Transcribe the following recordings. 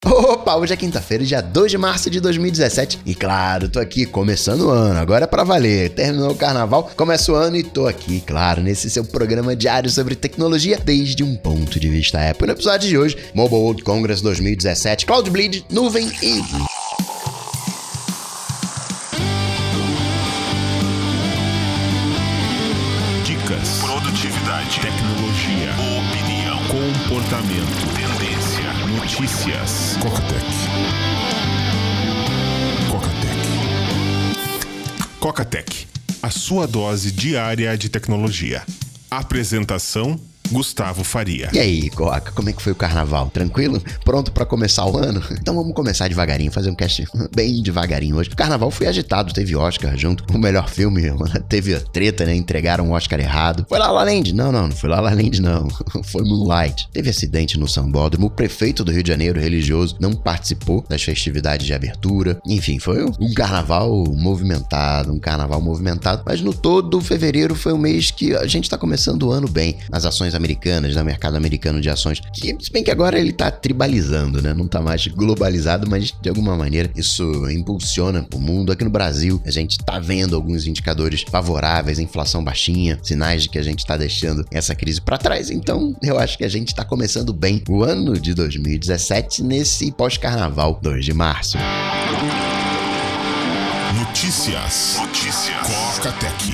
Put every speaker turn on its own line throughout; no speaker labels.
Opa, hoje é quinta-feira, dia 2 de março de 2017 e claro, tô aqui começando o ano, agora é pra valer, terminou o carnaval, começa o ano e tô aqui, claro, nesse seu programa diário sobre tecnologia desde um ponto de vista Apple. No episódio de hoje, Mobile World Congress 2017, Cloud Bleed, nuvem e...
Dicas, produtividade, tecnologia, opinião, comportamento, tendência, notícias. Coca-Tech, a sua dose diária de tecnologia. Apresentação: Gustavo Faria.
E aí, Coca, como é que foi o carnaval? Tranquilo? Pronto pra começar o ano? Então vamos começar devagarinho, fazer um cast bem devagarinho hoje. O carnaval foi agitado, teve Oscar junto. O melhor filme, teve a treta, né? Entregaram o Oscar errado. Foi La La Land? Não foi La La Land, não. Foi Moonlight. Teve acidente no Sambódromo. O prefeito do Rio de Janeiro, religioso, não participou das festividades de abertura. Enfim, foi um carnaval movimentado, Mas no todo, fevereiro foi um mês que a gente tá começando o ano bem. As ações americanas, no mercado americano de ações, que se bem que agora ele tá tribalizando, né? Não tá mais globalizado, mas de alguma maneira isso impulsiona o mundo. Aqui no Brasil, a gente tá vendo alguns indicadores favoráveis, inflação baixinha, sinais de que a gente tá deixando essa crise pra trás. Então, eu acho que a gente tá começando bem o ano de 2017 nesse pós-carnaval 2 de março.
Notícias. Coca-Tech.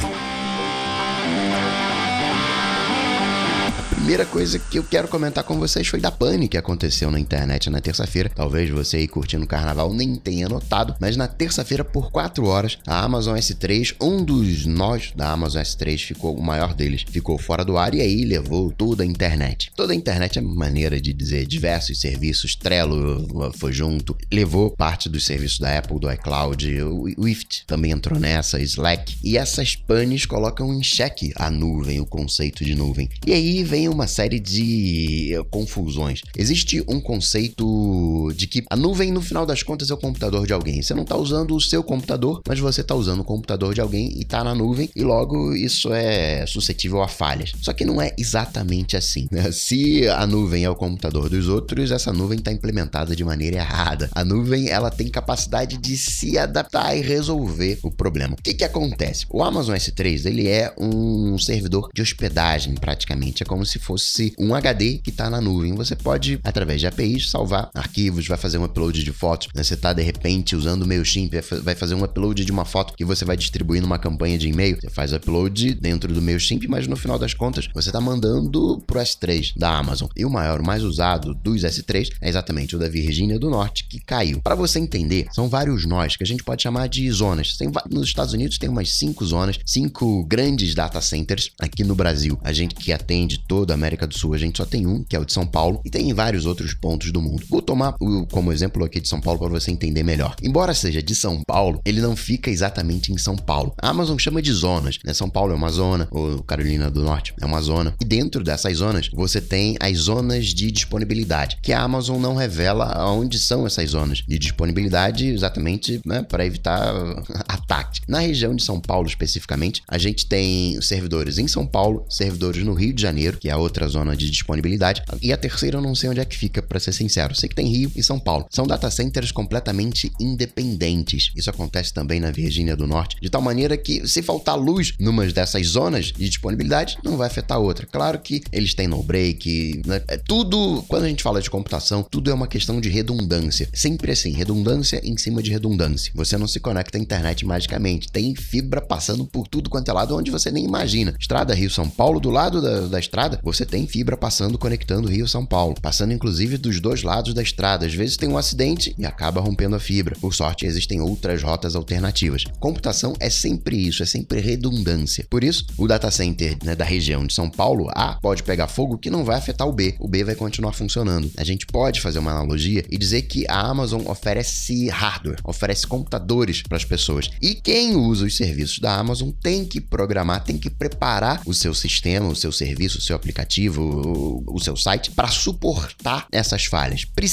A primeira coisa que eu quero comentar com vocês foi da pane que aconteceu na internet na terça-feira. Talvez você aí curtindo o carnaval nem tenha notado, mas na terça-feira, por 4 horas, a Amazon S3, um dos nós da Amazon S3, o maior deles, ficou fora do ar e aí levou toda a internet. Toda a internet é maneira de dizer diversos serviços, Trello foi junto, levou parte dos serviços da Apple, do iCloud, o Swift também entrou nessa, Slack, e essas panes colocam em xeque a nuvem, o conceito de nuvem. E aí vem uma série de confusões. Existe um conceito de que a nuvem, no final das contas, é o computador de alguém. Você não está usando o seu computador, mas você está usando o computador de alguém e está na nuvem, e logo isso é suscetível a falhas. Só que não é exatamente assim, né? Se a nuvem é o computador dos outros, essa nuvem está implementada de maneira errada. A nuvem, ela tem capacidade de se adaptar e resolver o problema. O que acontece? O Amazon S3, ele é um servidor de hospedagem, praticamente. É como se fosse um HD que está na nuvem. Você pode, através de APIs, salvar arquivos, vai fazer um upload de fotos, né? Você está, de repente, usando o MailChimp, vai fazer um upload de uma foto que você vai distribuir numa campanha de e-mail. Você faz upload dentro do MailChimp, mas no final das contas, você está mandando pro S3 da Amazon. E o mais usado dos S3 é exatamente o da Virgínia do Norte, que caiu. Para você entender, são vários nós que a gente pode chamar de zonas. Nos Estados Unidos tem umas 5 zonas, 5 grandes data centers. Aqui no Brasil, a gente que atende toda a América do Sul, a gente só tem um, que é o de São Paulo, e tem em vários outros pontos do mundo. Vou tomar como exemplo aqui de São Paulo para você entender melhor. Embora seja de São Paulo, ele não fica exatamente em São Paulo. A Amazon chama de zonas, né? São Paulo é uma zona, ou Carolina do Norte é uma zona. E dentro dessas zonas, você tem as zonas de disponibilidade, que a Amazon não revela onde são essas zonas de disponibilidade, exatamente, né, para evitar ataque. Na região de São Paulo, especificamente, a gente tem servidores em São Paulo, servidores no Rio de Janeiro, que é a outra zona de disponibilidade, e a terceira eu não sei onde é que fica, para ser sincero. Sei que tem Rio e São Paulo. São data centers completamente independentes. Isso acontece também na Virgínia do Norte, de tal maneira que se faltar luz numa dessas zonas de disponibilidade, não vai afetar a outra. Claro que eles têm no break, né? Tudo, quando a gente fala de computação, tudo é uma questão de redundância. Sempre assim, redundância em cima de redundância. Você não se conecta à internet magicamente. Tem fibra passando por tudo quanto é lado, onde você nem imagina. Estrada Rio-São Paulo, do lado da estrada, você tem fibra passando, conectando Rio-São Paulo. Passando, inclusive, dos dois lados da estrada. Às vezes tem um acidente e acaba rompendo a fibra. Por sorte, existem outras rotas alternativas. Computação é sempre isso, é sempre redundância. Por isso, o data center, né, da região de São Paulo, A, pode pegar fogo que não vai afetar o B. O B vai continuar funcionando. A gente pode fazer uma analogia e dizer que a Amazon oferece hardware, oferece computadores para as pessoas. E quem usa os serviços da Amazon tem que programar, tem que preparar o seu sistema, o seu serviço, o seu aplicativo, o seu site para suportar essas falhas. Precisa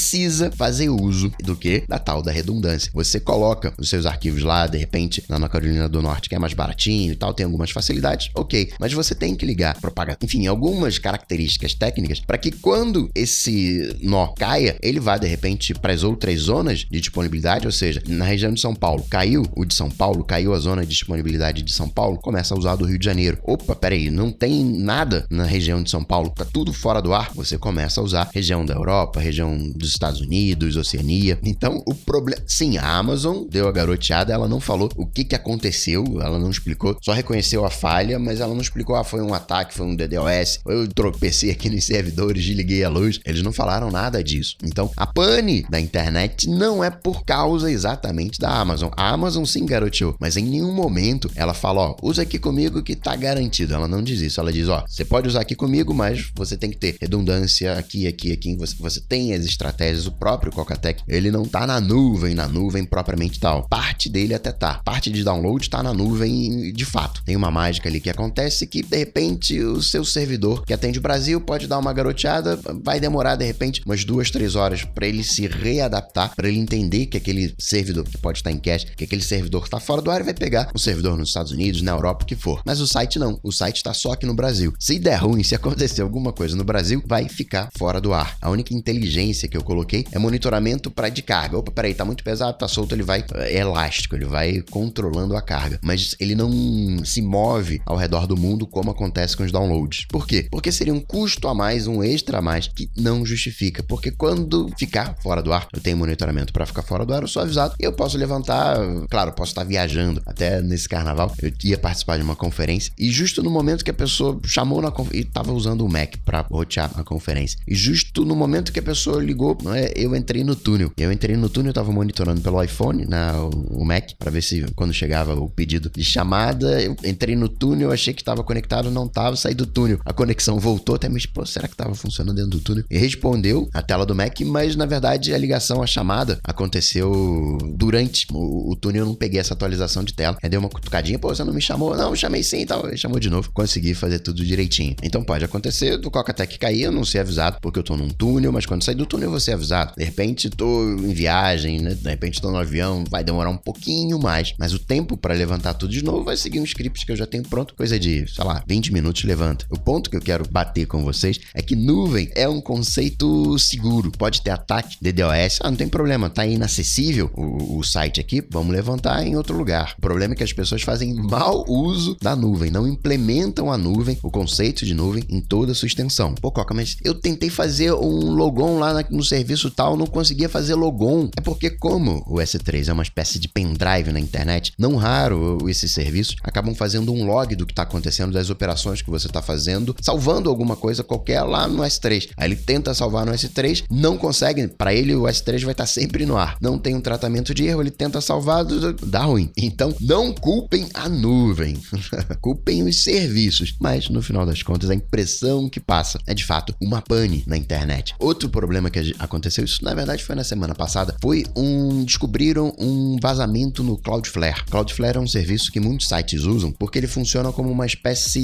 precisa fazer uso do quê? Da tal da redundância. Você coloca os seus arquivos lá, de repente, na Carolina do Norte, que é mais baratinho e tal, tem algumas facilidades, ok. Mas você tem que ligar, propagar, enfim, algumas características técnicas para que quando esse nó caia, ele vá, de repente, para as outras zonas de disponibilidade, ou seja, na região de São Paulo, caiu o de São Paulo, caiu a zona de disponibilidade de São Paulo, começa a usar do Rio de Janeiro. Opa, peraí, não tem nada na região de São Paulo, tá tudo fora do ar, você começa a usar região da Europa, região dos Estados Unidos, Oceania. Então, o problema... Sim, a Amazon deu a garoteada, ela não falou o que aconteceu, ela não explicou, só reconheceu a falha, mas ela não explicou, foi um ataque, foi um DDoS, eu tropecei aqui nos servidores, desliguei a luz. Eles não falaram nada disso. Então, a pane da internet não é por causa exatamente da Amazon. A Amazon sim garoteou, mas em nenhum momento ela fala, usa aqui comigo que tá garantido. Ela não diz isso, ela diz, você pode usar aqui comigo, mas você tem que ter redundância aqui, você tem as estratégias. O próprio Coca-Tech, ele não tá na nuvem propriamente tal. Parte dele até tá. Parte de download tá na nuvem de fato. Tem uma mágica ali que acontece que, de repente, o seu servidor que atende o Brasil pode dar uma garoteada, vai demorar, de repente, umas 2-3 horas para ele se readaptar, para ele entender que aquele servidor, que pode estar em cache, que aquele servidor tá fora do ar e vai pegar um servidor nos Estados Unidos, na Europa, o que for. Mas o site não. O site tá só aqui no Brasil. Se der ruim, se acontecer alguma coisa no Brasil, vai ficar fora do ar. A única inteligência que eu coloquei é monitoramento de carga. Opa, peraí, tá muito pesado, tá solto, ele vai... É elástico, ele vai controlando a carga. Mas ele não se move ao redor do mundo como acontece com os downloads. Por quê? Porque seria um custo a mais, um extra a mais, que não justifica. Porque quando ficar fora do ar, eu tenho monitoramento para ficar fora do ar, eu sou avisado e eu posso levantar... Claro, eu posso estar viajando. Até nesse carnaval, eu ia participar de uma conferência e justo no momento que a pessoa chamou e tava usando o Mac para rotear a conferência. E justo no momento que a pessoa ligou, eu entrei no túnel. Eu tava monitorando pelo iPhone, o Mac, para ver se quando chegava o pedido de chamada, eu entrei no túnel, achei que tava conectado, não tava, saí do túnel. A conexão voltou, até me disse, será que tava funcionando dentro do túnel? E respondeu a tela do Mac, mas na verdade a ligação, a chamada, aconteceu durante o túnel, eu não peguei essa atualização de tela. Aí deu uma cutucadinha, você não me chamou? Não, eu chamei sim e tal. Ele chamou de novo, consegui fazer tudo direitinho. Então pode acontecer do Coca-Tech cair, eu não ser avisado, porque eu tô num túnel, mas quando sair do túnel eu vou ser avisado. De repente tô em viagem, né? De repente tô no avião, vai demorar um pouquinho mais, mas o tempo para levantar tudo de novo vai seguir um script que eu já tenho pronto, coisa de, 20 minutos levanta. O ponto que eu quero bater com vocês é que nuvem é um conceito seguro. Pode ter ataque, DDoS, não tem problema, tá inacessível o site aqui, vamos levantar em outro lugar. O problema é que as pessoas fazem mau uso da nuvem, não implementam a nuvem, o conceito de nuvem em toda a sua extensão. Pô, Coca, mas eu tentei fazer um logon lá no serviço tal, não conseguia fazer logon. É porque como o S3 é uma espécie de pendrive na internet, não raro esses serviços acabam fazendo um log do que está acontecendo, das operações que você está fazendo, salvando alguma coisa qualquer lá no S3. Aí ele tenta salvar no S3, não consegue, para ele o S3 vai estar sempre no ar. Não tem um tratamento de erro, ele tenta salvar, dá ruim. Então, não culpem a nuvem, culpem os serviços. Mas, no final das contas, a impressão que passa é, de fato, uma pane na internet. Outro problema que aconteceu, isso na verdade foi na semana passada, foi descobriram um vazamento no Cloudflare. Cloudflare é um serviço que muitos sites usam porque ele funciona como uma espécie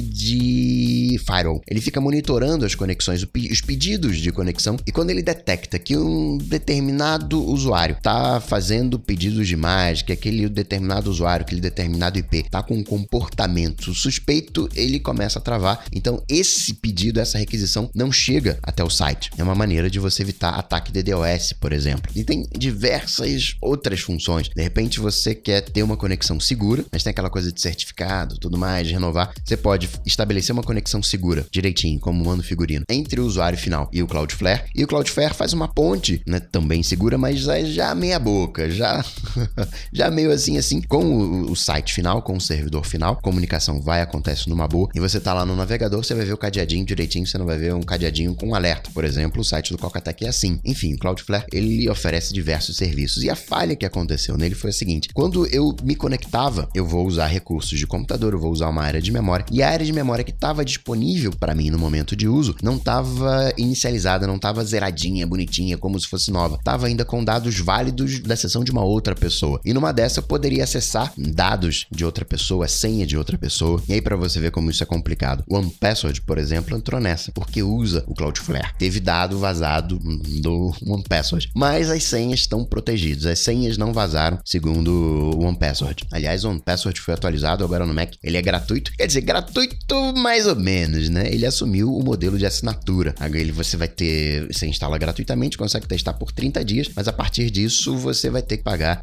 de firewall. Ele fica monitorando as conexões, os pedidos de conexão, e quando ele detecta que um determinado usuário está fazendo pedidos demais, que aquele determinado usuário, aquele determinado IP está com um comportamento suspeito, ele começa a travar. Então, esse pedido, essa requisição não chega até o site. É uma maneira de você evitar ataque DDoS, por exemplo. E tem diversas outras funções. De repente, você quer ter uma conexão segura, mas tem aquela coisa de certificado, tudo mais, de renovar. Você pode estabelecer uma conexão segura, direitinho, como manda o figurino, entre o usuário final e o Cloudflare. E o Cloudflare faz uma ponte, né, também segura, mas já meia boca, já meio assim, com o site final, com o servidor final. A comunicação acontece numa boa. E você tá lá no navegador, você vai ver o cadeadinho direitinho, você não vai ver um cadeadinho com um alerta. Por exemplo, o site do Coca-Tech é assim. Enfim, o Cloudflare, ele oferece diversos serviços. E a falha que aconteceu nele foi a seguinte: quando eu me conectava, eu vou usar recursos de computador, eu vou usar uma área de memória, e a área de memória que estava disponível para mim no momento de uso não estava inicializada, não estava zeradinha, bonitinha, como se fosse nova. Estava ainda com dados válidos da sessão de uma outra pessoa. E numa dessa eu poderia acessar dados de outra pessoa, senha de outra pessoa. E aí, para você ver como isso é complicado, o OnePassword, por exemplo, entrou nessa, porque usa o Cloudflare. Teve dado vazado do 1Password. Mas as senhas estão protegidas, as senhas não vazaram, segundo o 1Password. Aliás, o 1Password foi atualizado agora no Mac. Ele é gratuito, quer dizer, gratuito mais ou menos, né? Ele assumiu o modelo de assinatura. Agora você instala gratuitamente, consegue testar por 30 dias, mas a partir disso você vai ter que pagar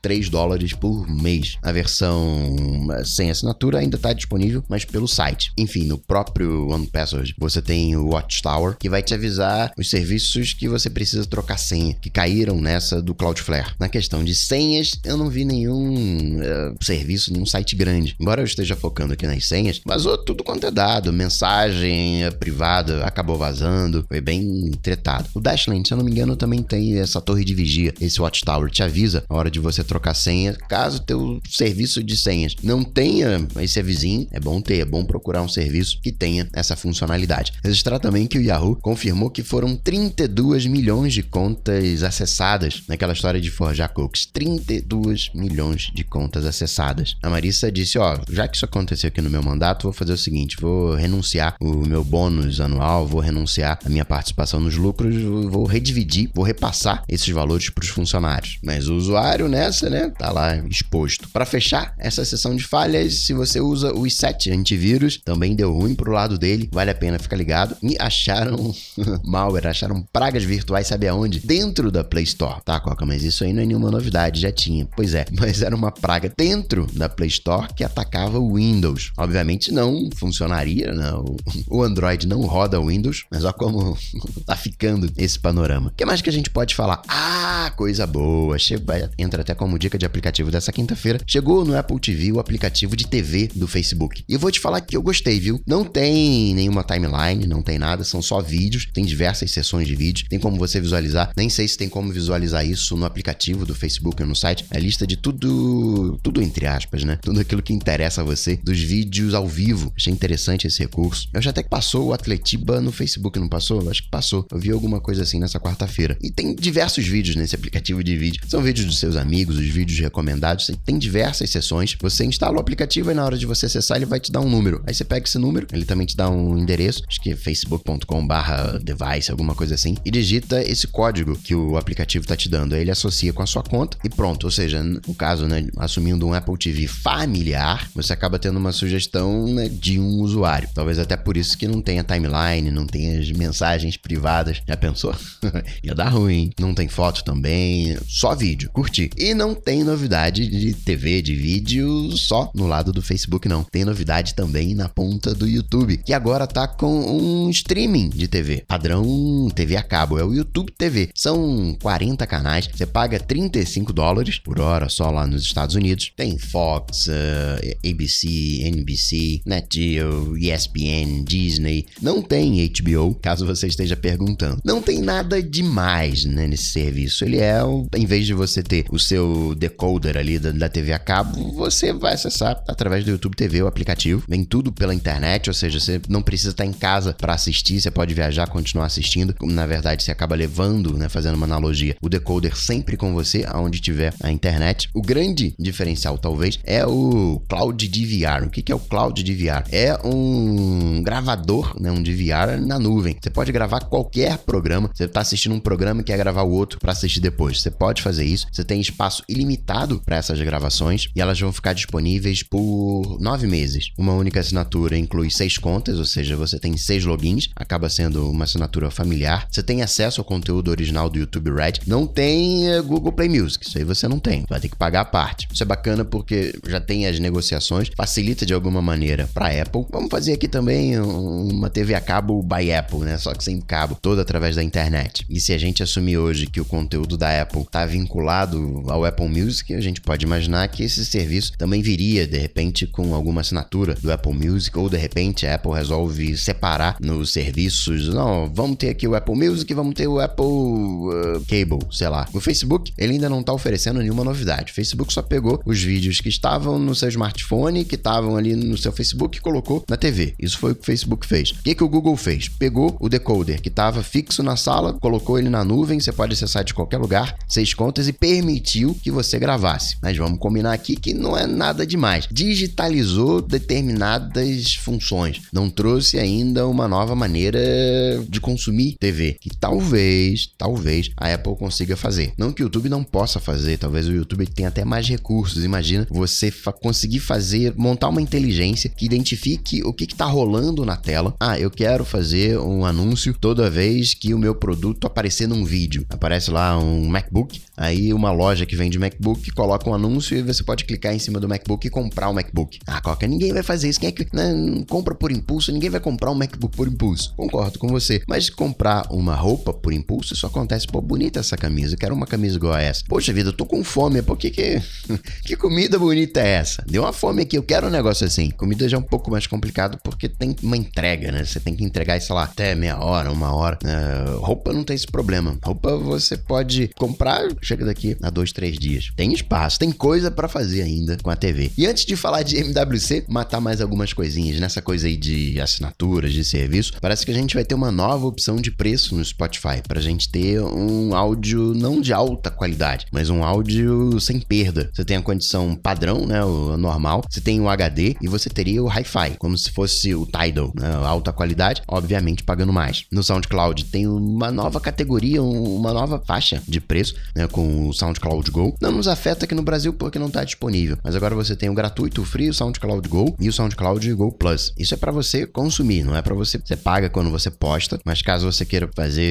$3 por mês. A versão sem assinatura ainda está disponível, mas pelo site. Enfim, no próprio 1Password você tem o Watchtower, que vai te avisar os serviços que você precisa trocar senha, que caíram nessa do Cloudflare. Na questão de senhas, eu não vi nenhum serviço, nenhum site grande. Embora eu esteja focando aqui nas senhas, vazou tudo quanto é dado. Mensagem privada acabou vazando, foi bem tretado. O Dashlane, se eu não me engano, também tem essa torre de vigia. Esse Watchtower te avisa na hora de você trocar senha, caso teu serviço de senhas não tenha esse avisinho. É bom ter, é bom procurar um serviço que tenha essa funcionalidade. Registrar também que o Yahoo confirmou que foram 32 milhões de contas acessadas naquela história de forjar cookies. 32 milhões de contas acessadas. A Marissa disse, já que isso aconteceu aqui no meu mandato, vou fazer o seguinte, vou renunciar o meu bônus anual, vou renunciar a minha participação nos lucros, vou redividir, vou repassar esses valores para os funcionários. Mas o usuário nessa, né, tá lá exposto. Para fechar essa sessão de falhas, se você usa o i7 antivírus, também deu ruim pro lado dele, vale a pena ficar ligado. E acharam malware, acharam pragas virtuais, sabe aonde? Dentro da Play Store. Tá, Coca, mas isso aí não é nenhuma novidade, já tinha. Pois é, mas era uma praga dentro da Play Store que atacava o Windows. Obviamente não funcionaria, não. O Android não roda o Windows, mas olha como tá ficando esse panorama. O que mais que a gente pode falar? Coisa boa, entra até como dica de aplicativo dessa quinta-feira. Chegou no Apple TV o aplicativo de TV do Facebook. E eu vou te falar que eu gostei, viu? Não tem nenhuma timeline, não tem nada, são só vídeos, tem diversas sessões de vídeo, tem como você visualizar. Nem sei se tem como visualizar isso no aplicativo do Facebook ou no site. É a lista de tudo entre aspas, né? Tudo aquilo que interessa a você, dos vídeos ao vivo. Achei interessante esse recurso. Eu já até que passou o Atletiba no Facebook, não passou? Acho que passou. Eu vi alguma coisa assim nessa quarta-feira. E tem diversos vídeos nesse aplicativo de vídeo. São vídeos dos seus amigos, os vídeos recomendados. Tem diversas sessões. Você instala o aplicativo e na hora de você acessar, ele vai te dar um número. Aí você pega esse número, ele também te dá um endereço, acho que é facebook.com/device, alguma coisa assim, e digita esse código que o aplicativo tá te dando. Aí ele associa com a sua conta e pronto. Ou seja, no caso, né, assumindo um Apple TV familiar, você acaba tendo uma sugestão, né, de um usuário. Talvez até por isso que não tenha timeline, não tenha as mensagens privadas. Já pensou? Ia dar ruim. Não tem foto também, só vídeo. Curti. E não tem novidade de TV, de vídeo só no lado do Facebook, não. Tem novidade também na ponta do YouTube, que agora tá com um streaming de TV. Padrão TV a cabo, é o YouTube TV. São 40 canais, você paga $35 por hora só lá nos Estados Unidos. Tem Fox, ABC, NBC, NetGeo, ESPN, Disney. Não tem HBO, caso você esteja perguntando. Não tem nada demais, né, nesse serviço. Ele em vez de você ter o seu decoder ali da TV a cabo, você vai acessar através do YouTube TV, o aplicativo. Vem tudo pela internet, ou seja, você não precisa estar em casa para assistir, você pode viajar, continuar assistindo. Na verdade, você acaba levando, né, fazendo uma analogia, o decoder sempre com você, aonde tiver a internet. O grande diferencial, talvez, é o Cloud DVR. O que é o Cloud DVR? É um gravador, né, um DVR na nuvem. Você pode gravar qualquer programa. Você está assistindo um programa e quer gravar o outro para assistir depois. Você pode fazer isso. Você tem espaço ilimitado para essas gravações e elas vão ficar disponíveis por 9 meses. Uma única assinatura inclui 6 contas, ou seja, você tem 6 logins. Acaba sendo uma assinatura familiar. Você tem acesso ao conteúdo original do YouTube Red. Não tem Google Play Music. Isso aí você não tem. Vai ter que pagar a parte. Isso é bacana porque já tem as negociações. Facilita de alguma maneira para Apple. Vamos fazer aqui também uma TV a cabo by Apple, né? Só que sem cabo. Toda através da internet. E se a gente assumir hoje que o conteúdo da Apple está vinculado ao Apple Music, a gente pode imaginar que esse serviço também viria, de repente, com alguma assinatura do Apple Music, ou de repente a Apple resolve separar nos serviços. Não, vamos ter aqui o Apple Music, vamos ter o Apple Cable, sei lá. O Facebook, ele ainda não está oferecendo nenhuma novidade. O Facebook só pegou os vídeos que estavam no seu smartphone, que estavam ali no seu Facebook e colocou na TV. Isso foi o que o Facebook fez. O que o Google fez? Pegou o decoder que estava fixo na sala, colocou ele na nuvem, você pode acessar de qualquer lugar, 6 contas, e permitiu que você gravasse. Mas vamos combinar aqui que não é nada demais. Digitalizou determinadas funções. Não trouxe ainda uma nova maneira de consumir TV, que talvez talvez a Apple consiga fazer. Não que o YouTube não possa fazer, talvez o YouTube tenha até mais recursos. Imagina você conseguir montar uma inteligência que identifique o que tá rolando na tela. Eu quero fazer um anúncio toda vez que o meu produto aparecer num vídeo. Aparece lá um MacBook, aí uma loja que vende MacBook coloca um anúncio e você pode clicar em cima do MacBook e comprar um MacBook. Coca, ninguém vai fazer isso. Quem é que compra por impulso? Ninguém vai comprar um MacBook por impulso. Concordo com você. Mas comprar uma roupa por impulso, isso acontece. Bonita essa camisa. Eu quero uma camisa igual a essa. Poxa vida, eu tô com fome. Por que comida bonita é essa? Deu uma fome aqui. Eu quero um negócio assim. Comida já é um pouco mais complicado porque tem uma entrega, né? Você tem que entregar, sei lá, até meia hora, uma hora. Roupa não tem esse problema. Roupa você pode comprar, chega daqui a 2-3 dias. Tem espaço, tem coisa pra fazer ainda com a TV. E antes de falar de MWC, matar mais algumas coisinhas nessa coisa aí de assinaturas, de serviço, parece que a gente vai ter uma nova opção de preço no Spotify, pra gente ter um áudio não de alta qualidade, mas um áudio sem perda. Você tem a condição padrão, né, o normal, você tem o HD e você teria o Hi-Fi, como se fosse o Tidal, né, alta qualidade, obviamente pagando mais. No SoundCloud tem uma nova categoria, uma nova faixa de preço, né, com o SoundCloud Go. Não nos afeta aqui no Brasil porque não está disponível, mas agora você tem o gratuito, o free, o SoundCloud Go e o SoundCloud Go Plus. Isso é para você consumir, não é para você paga quando você posta, mas caso você queira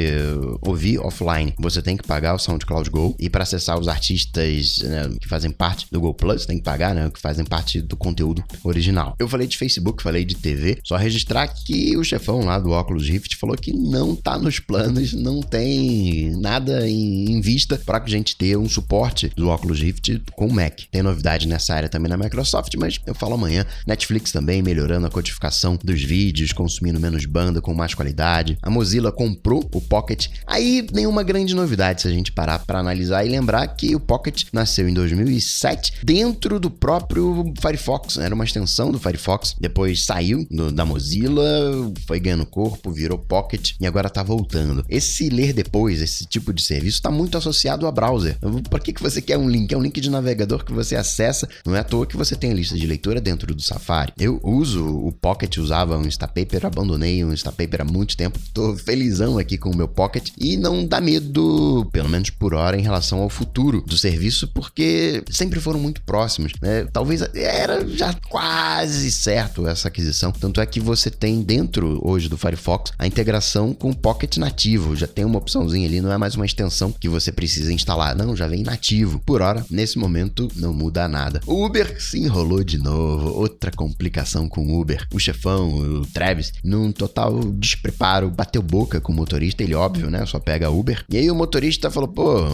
ouvir offline, você tem que pagar o SoundCloud Go, e para acessar os artistas, né, que fazem parte do Go Plus, tem que pagar, né, que fazem parte do conteúdo original. Eu falei de Facebook, falei de TV, só registrar que o chefão lá do Oculus Rift falou que não tá nos planos, não tem nada em vista para que a gente ter um suporte do Oculus Rift com o Mac. Tem novidade nessa área também na Microsoft, mas eu falo amanhã. Netflix também melhorando a codificação dos vídeos, consumindo menos banda, com mais qualidade. A Mozilla comprou o Pocket. Aí nenhuma grande novidade se a gente parar para analisar e lembrar que o Pocket nasceu em 2007 dentro do próprio Firefox. Era uma extensão do Firefox, depois saiu da Mozilla, foi ganhando corpo, virou Pocket e agora tá voltando. Esse ler depois, esse tipo de serviço está muito associado a browser. Por que você quer um link? É um link de navegador que você acessa. Não é à toa que você tem a lista de leitura dentro do Safari. Eu uso o Pocket, usava um Instapaper, abandonei um Instapaper há muito tempo. Tô felizão aqui com o meu Pocket e não dá medo, pelo menos por hora, em relação ao futuro do serviço, porque sempre foram muito próximos, né? Talvez era já quase certo essa aquisição. Tanto é que você tem dentro hoje do Firefox a integração com o Pocket nativo. Já tem uma opçãozinha ali, não é mais uma extensão que você precisa instalar. Não, já vem nativo. Por hora, nesse momento, não muda nada. O Uber se enrolou de novo. Outra complicação com o Uber. O chefão, o Travis, num total despreparo, bateu boca com o motorista. Ele, óbvio, né? Só pega Uber. E aí o motorista falou,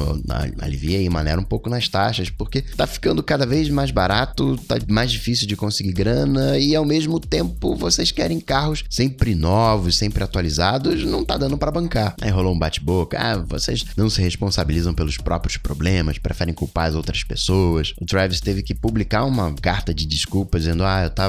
alivia aí, maneira um pouco nas taxas, porque tá ficando cada vez mais barato, tá mais difícil de conseguir grana e ao mesmo tempo vocês querem carros sempre novos, sempre atualizados, não tá dando pra bancar. Aí rolou um bate-boca, vocês não se responsabilizam pelos próprios problemas, preferem culpar as outras pessoas. O Travis teve que publicar uma carta de desculpa dizendo,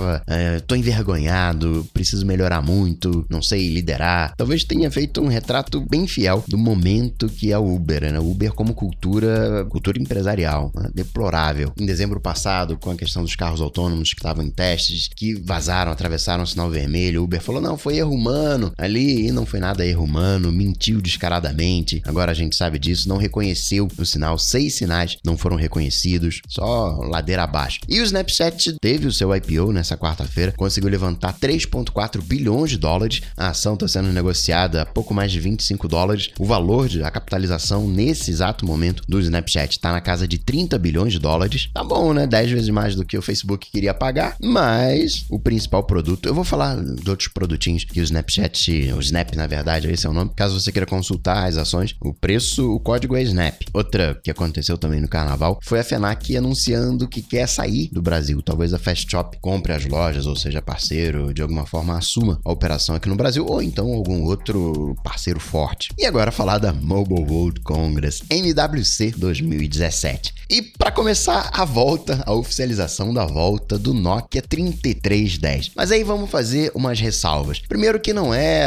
tô envergonhado, preciso melhorar muito, não sei liderar. Talvez tenha feito um retrato bem fiel do momento que é o Uber, né? O Uber como cultura empresarial, né? Deplorável. Em dezembro passado, com a questão dos carros autônomos que estavam em testes, que vazaram, atravessaram o sinal vermelho, o Uber falou, não, foi erro humano ali, e não foi nada erro humano, mentiu descaradamente. Agora a gente sabe disso, não reconheceu o sinal, 6 sinais não foram reconhecidos, só ladeira abaixo. E o Snapchat teve o seu IPO nessa quarta-feira, conseguiu levantar 3,4 bilhões de dólares, a ação está sendo negociada a pouco mais de 25 dólares, o valor a capitalização nesse exato momento do Snapchat está na casa de 30 bilhões de dólares. Tá bom, né? 10 vezes mais do que o Facebook queria pagar, mas o principal produto, eu vou falar de outros produtinhos que o Snapchat, o Snap na verdade, esse é o nome, caso você queira consultar as ações, o preço, o código é Snap. Outra que aconteceu também no carnaval foi a FENAC anunciando que quer sair do Brasil. Talvez a Fast Shop compre as lojas, ou seja, parceiro, de alguma forma assuma a operação aqui no Brasil, ou então algum outro parceiro forte. E agora falar da Mobile World Congress, MWC 2017. E para começar a oficialização da volta do Nokia 3310. Mas aí vamos fazer umas ressalvas. Primeiro que não é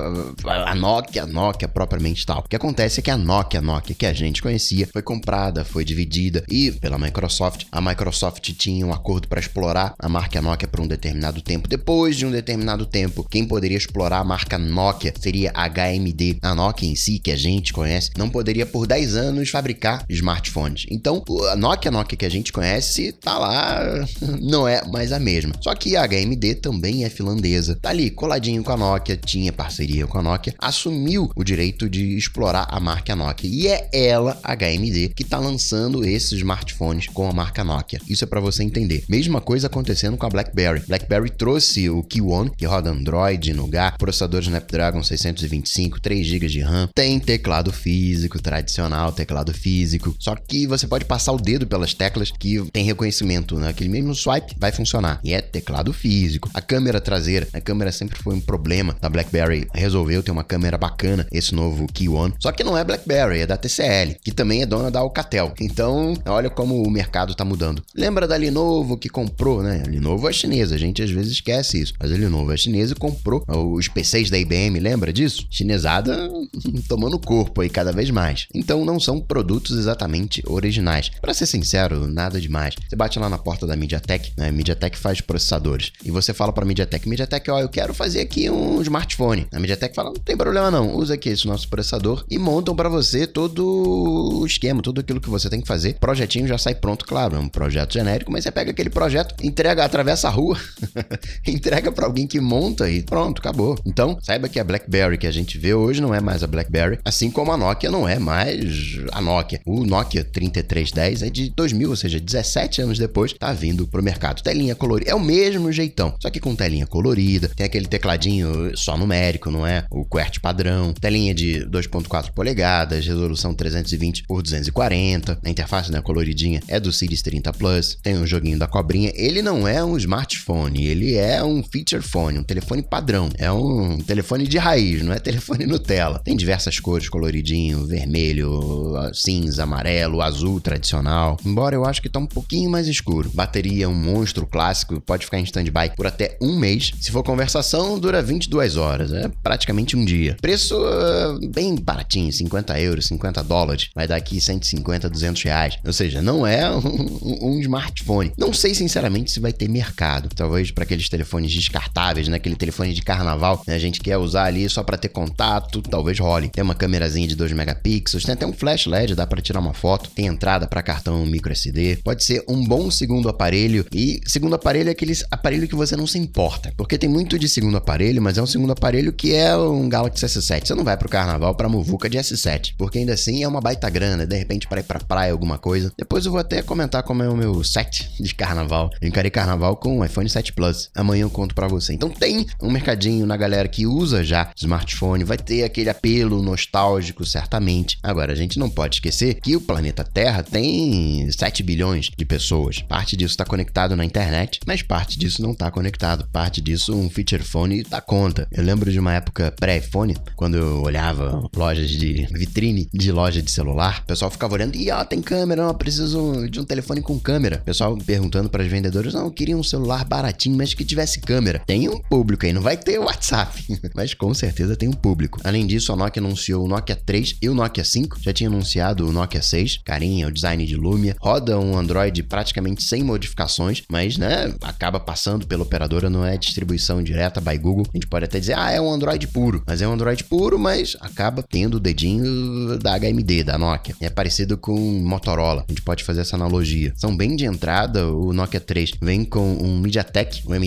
a Nokia propriamente tal. O que acontece é que a Nokia que a gente conhecia foi comprada, foi dividida e pela Microsoft. A Microsoft tinha um acordo para explorar a marca Nokia por um determinado tempo. Depois de um determinado tempo, quem poderia explorar a marca Nokia seria a HMD. A Nokia em si, que a gente conhece, não poderia por 10 anos fabricar smartphones. Então, a Nokia que a gente conhece tá lá, não é mais a mesma. Só que a HMD também é finlandesa. Tá ali, coladinho com a Nokia, tinha parceria com a Nokia, assumiu o direito de explorar a marca Nokia. E é ela, a HMD, que tá lançando esses smartphones com a marca Nokia. Isso é para você entender. Mesma coisa acontecendo com a BlackBerry. BlackBerry trouxe o Keyone, que roda Android, Nougat, processador Snapdragon 625, 3 GB de RAM, tem teclado físico, tradicional teclado físico, só que você pode passar o dedo pelas teclas que tem reconhecimento, né? Aquele mesmo swipe vai funcionar, e é teclado físico. A câmera traseira, a câmera sempre foi um problema da BlackBerry, resolveu ter uma câmera bacana, esse novo Keyone, só que não é BlackBerry, é da TCL, que também é dona da Alcatel. Então, olha como o mercado tá mudando. Lembra da Lenovo que comprou, né? A Lenovo é chinesa, a gente às vezes esquece isso, mas a Lenovo é chinesa e comprou os PCs da IBM, lembra disso? Chinesada tomando corpo aí cada vez mais. Então não são produtos exatamente originais. Pra ser sincero, nada demais. Você bate lá na porta da MediaTek, né? MediaTek faz processadores. E você fala pra MediaTek, ó, eu quero fazer aqui um smartphone. A MediaTek fala, não tem problema não, usa aqui esse nosso processador e montam pra você todo o esquema, tudo aquilo que você tem que fazer. O projetinho já sai pronto, claro, é um projeto genérico, mas você pega aquele projeto, entrega, atravessa a rua, entrega pra alguém que monta e pronto, acabou. Então, saiba que a BlackBerry que a gente vê hoje não é mais a BlackBerry, assim como a Nokia não é mais a Nokia. O Nokia 3310 é de 2000, ou seja, 17 anos depois, tá vindo pro mercado. Telinha colorida, é o mesmo jeitão, só que com telinha colorida, tem aquele tecladinho só numérico, não é o QWERTY padrão, telinha de 2.4 polegadas, resolução 320 por 240, a interface, né, coloridinha, é do Series 30 Plus, tem um joguinho da cobrinha, ele não é um smartphone, ele é um feature phone, um telefone padrão, é um telefone de raiz, não é telefone Nutella. Tem diversas cores, coloridinho, vermelho, cinza, amarelo, azul tradicional, embora eu acho que tá um pouquinho mais escuro. Bateria, um monstro clássico, pode ficar em stand-by por até um mês. Se for conversação, dura 22 horas, é praticamente um dia. Preço bem baratinho, 50 euros, 50 dólares, vai dar aqui 150, 200 reais, ou seja, não é um smartphone. Não sei sinceramente se vai ter mercado, talvez para aqueles telefones descartáveis, né? Aquele telefone de carnaval, né? A gente quer usar ali só para ter contato, talvez role. Tem uma câmerazinha de 2 megapixels, tem até um flash LED, dá para tirar uma foto, tem entrada para cartão micro SD, pode ser um bom segundo aparelho, e segundo aparelho é aquele aparelho que você não se importa, porque tem muito de segundo aparelho, mas é um segundo aparelho que é um Galaxy S7, você não vai pro carnaval pra muvuca de S7, porque ainda assim é uma baita grana, de repente para ir pra praia alguma coisa. Depois eu vou até comentar como é o meu set de carnaval, eu encarei carnaval com o iPhone 7 Plus, amanhã eu conto pra você. Então tem um mercadinho na galera que usa já smartphone, vai ter aquele apelo nostálgico certamente. Agora, a gente não pode esquecer que o planeta Terra tem 7 bilhões de pessoas. Parte disso está conectado na internet, mas parte disso não está conectado. Parte disso um feature phone dá conta. Eu lembro de uma época pré-iPhone, quando eu olhava lojas de vitrine de loja de celular, o pessoal ficava olhando e tem câmera, não, preciso de um telefone com câmera. O pessoal perguntando para os vendedores, não, eu queria um celular baratinho, mas que tivesse câmera. Tem um público aí, não vai ter WhatsApp, mas com certeza tem um público. Além disso, a Nokia anunciou o Nokia 3 e o Nokia 5, já tinha anunciado o Nokia 6, carinha, o design de Lumia, roda um Android praticamente sem modificações, mas, né, acaba passando pela operadora, não é distribuição direta by Google. A gente pode até dizer, é um Android puro, mas é um Android puro, mas acaba tendo o dedinho da HMD, da Nokia. É parecido com Motorola, a gente pode fazer essa analogia. São bem de entrada, o Nokia 3 vem com um MediaTek, o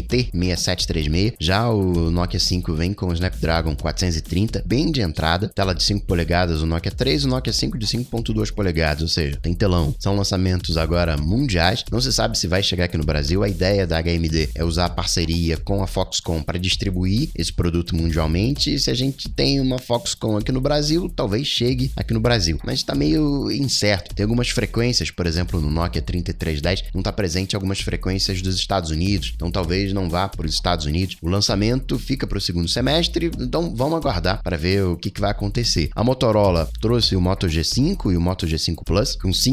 MT6736, já o Nokia 5 vem com o Snapdragon 430, bem de entrada, tela de 5 polegadas o Nokia 3, o Nokia 5 de 5.2 polegadas, ou seja, tem telão. São lançamentos agora mundiais, não se sabe se vai chegar aqui no Brasil. A ideia da HMD é usar a parceria com a Foxconn para distribuir esse produto mundialmente, e se a gente tem uma Foxconn aqui no Brasil, talvez chegue aqui no Brasil, mas está meio incerto. Tem algumas frequências, por exemplo, no Nokia 3310, não está presente algumas frequências dos Estados Unidos, então talvez não vá para os Estados Unidos. O lançamento fica para o segundo semestre, então vamos aguardar para ver o que vai acontecer. A Motorola trouxe o Moto G5 e o Moto G5 Plus, com 5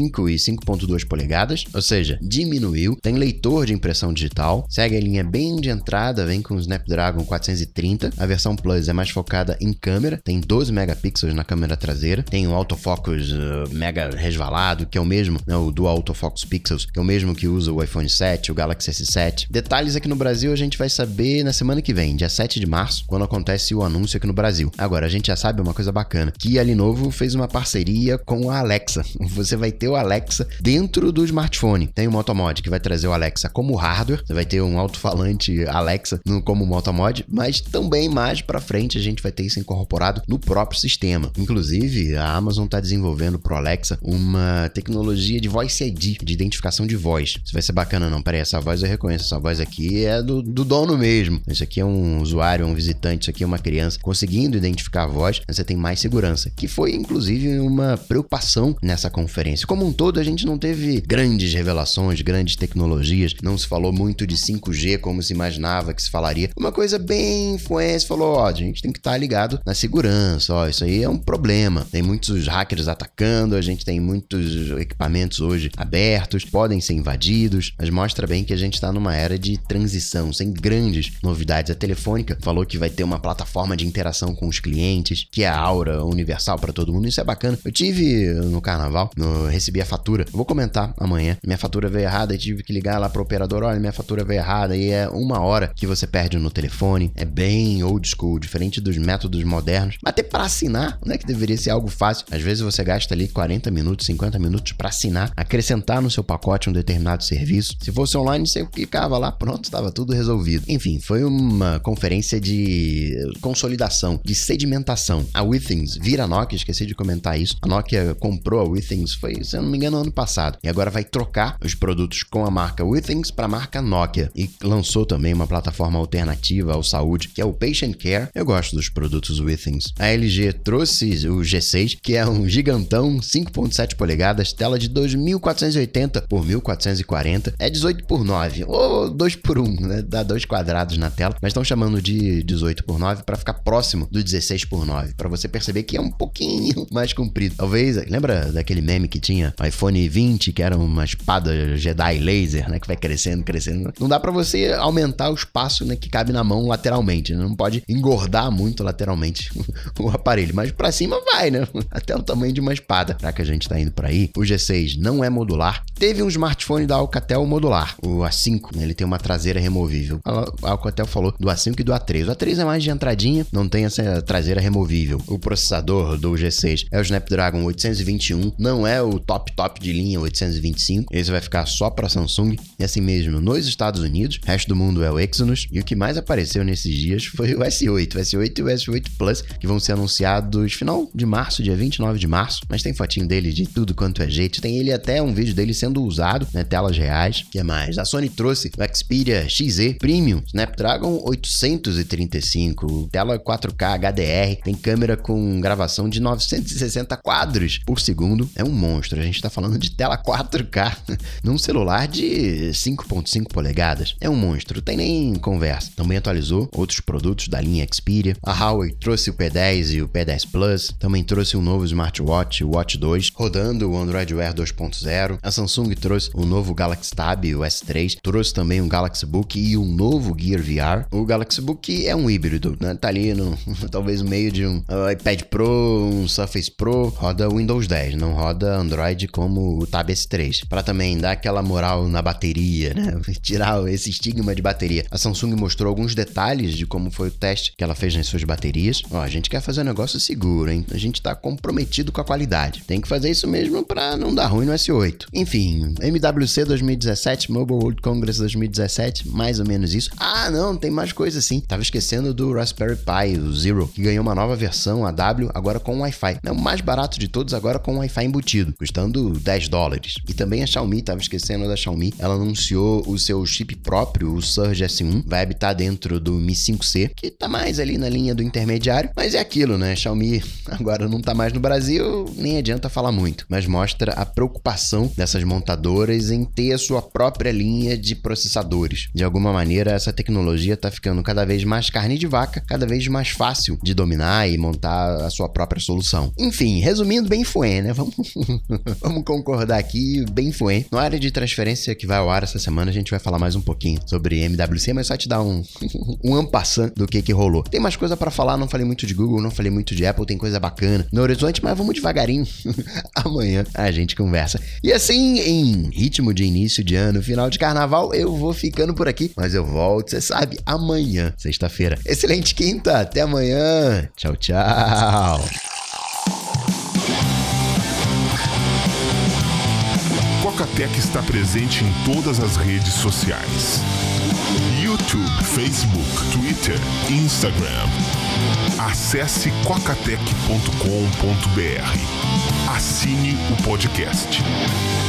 5 e 5.2 polegadas, ou seja, diminuiu. Tem leitor de impressão digital, segue a linha bem de entrada, vem com o Snapdragon 430. A versão Plus é mais focada em câmera, tem 12 megapixels na câmera traseira, tem o autofocus mega resvalado, que é o mesmo, né, o Dual Autofocus Pixels, que é o mesmo que usa o iPhone 7, o Galaxy S7. Detalhes aqui no Brasil a gente vai saber na semana que vem, dia 7 de março, quando acontece o anúncio aqui no Brasil. Agora, a gente já sabe uma coisa bacana, que a Lenovo fez uma parceria com a Alexa. Você vai ter o Alexa dentro do smartphone. Tem o Motomod, que vai trazer o Alexa como hardware, você vai ter um alto-falante Alexa como Motomod, mas também mais pra frente a gente vai ter isso incorporado no próprio sistema. Inclusive, a Amazon está desenvolvendo pro Alexa uma tecnologia de Voice ID, de identificação de voz. Isso vai ser bacana, não? Peraí, essa voz eu reconheço, essa voz aqui é do dono mesmo. Isso aqui é um usuário, um visitante, isso aqui é uma criança. Conseguindo identificar a voz, você tem mais segurança, que foi inclusive uma preocupação nessa conferência. Como um todo, a gente não teve grandes revelações, grandes tecnologias, não se falou muito de 5G como se imaginava que se falaria. Uma coisa bem influência, falou, ó, a gente tem que estar ligado na segurança, ó, isso aí é um problema. Tem muitos hackers atacando, a gente tem muitos equipamentos hoje abertos, podem ser invadidos, mas mostra bem que a gente está numa era de transição, sem grandes novidades. A Telefônica falou que vai ter uma plataforma de interação com os clientes, que é a Aura universal para todo mundo, isso é bacana. Eu tive no carnaval, recebi a fatura, eu vou comentar amanhã, minha fatura veio errada e tive que ligar lá pro operador, olha, minha fatura veio errada, e é 1 hora que você perde no telefone, é bem old school, diferente dos métodos modernos, mas até para assinar, né, que deveria ser algo fácil, às vezes você gasta ali 40 minutos, 50 minutos para assinar, acrescentar no seu pacote um determinado serviço, se fosse online você clicava lá, pronto, estava tudo resolvido. Enfim, foi uma conferência de consolidação, de sedimentação. A Withings vira a Nokia, esqueci de comentar isso, a Nokia comprou a Withings, foi, se eu não me engano, ano passado, e agora vai trocar os produtos com a marca Withings para a marca Nokia, e lançou também uma plataforma alternativa ao saúde, que é o Patient Care. Eu gosto dos produtos Withings. A LG trouxe o G6, que é um gigantão, 5.7 polegadas, tela de 2480 por 1440, é 18:9, ou 2:1, né? Dá 2 quadrados na tela, mas estão chamando de 18:9 para ficar próximo do 16:9, para você perceber que é um pouquinho mais comprido. Talvez, lembra daquele meme que tinha o iPhone 20, que era uma espada Jedi laser, né, que vai crescendo. Não dá para você aumentar o espaço, né, que cabe na mão lateralmente, né? Não pode engordar muito lateralmente o aparelho, mas para cima vai, né? Até o tamanho de uma espada. Já que a gente tá indo por aí, o G6 não é modular. Teve um smartphone da Alcatel modular, o A5, né? Ele tem uma traseira removível. A Alcatel falou do A5 e do A3. O A3 é mais de entradinha, não tem essa traseira removível. O processador do G6 é o Snapdragon 821, não é o top de linha 825. Esse vai ficar só para Samsung, e assim mesmo nos Estados Unidos. O resto do mundo é o Exynos, e o que mais apareceu nesses dias foi o S8 e o S8 Plus, que vão ser anunciados final de março, dia 29 de março, mas tem fotinho dele de tudo quanto é jeito, tem ele até um vídeo dele sendo usado, né, telas reais. O que mais? A Sony trouxe o Xperia XZ Premium, Snapdragon 835, tela 4K HDR, tem câmera com gravação de 960 quadros por segundo, é um monstro, a gente tá falando de tela 4K num celular de 5.5 polegadas, é um monstro, tem nem conversa. Também atualizou outros produtos da linha Xperia, a Huawei trouxe o P10 e o P10 Plus, também trouxe um novo smartwatch, o Watch 2, rodando o Android Wear 2.0, a Samsung trouxe o novo Galaxy Tab, o S3, trouxe também um Galaxy Book e um novo Gear VR. O Galaxy Book é um híbrido, né? Tá ali talvez no meio de um iPad Pro, um Surface Pro, roda Windows 10, não roda Android como o Tab S3, para também dar aquela moral na bateria, né? Tirar esse estigma de bateria. A Samsung mostrou alguns detalhes de como foi o teste que ela fez nas suas baterias. Ó, a gente quer fazer um negócio seguro, hein? A gente tá comprometido com a qualidade. Tem que fazer isso mesmo para não dar ruim no S8. Enfim, MWC 2017, Mobile World Congress 2017, mais ou menos isso. Ah, não, tem mais coisa assim. Tava esquecendo do Raspberry Pi, o Zero, que ganhou uma nova versão, a W, agora com Wi-Fi. É o mais barato de todos, agora com Wi-Fi embutido, custando $10. E também a Xiaomi, tava esquecendo da Xiaomi, ela anunciou o seu chip próprio, o Surge S1, vai habitar dentro do Mi 5C, que tá mais ali na linha do intermediário, mas é aquilo, né? Xiaomi agora não tá mais no Brasil, nem adianta falar muito, mas mostra a preocupação dessas montadoras montadoras em ter a sua própria linha de processadores. De alguma maneira, essa tecnologia está ficando cada vez mais carne de vaca, cada vez mais fácil de dominar e montar a sua própria solução. Enfim, resumindo, bem fuê, né? Vamos concordar aqui, bem fuê. Na área de transferência que vai ao ar essa semana, a gente vai falar mais um pouquinho sobre MWC, mas só te dar um ampassant do que rolou. Tem mais coisa pra falar, não falei muito de Google, não falei muito de Apple, tem coisa bacana no horizonte, mas vamos devagarinho. Amanhã a gente conversa. E assim, em ritmo de início de ano, final de carnaval, eu vou ficando por aqui, mas eu volto, você sabe, amanhã, sexta-feira. Excelente quinta, até amanhã. Tchau, tchau.
Coca-Tech está presente em todas as redes sociais: YouTube, Facebook, Twitter, Instagram. Acesse cocatec.com.br. Assine o podcast.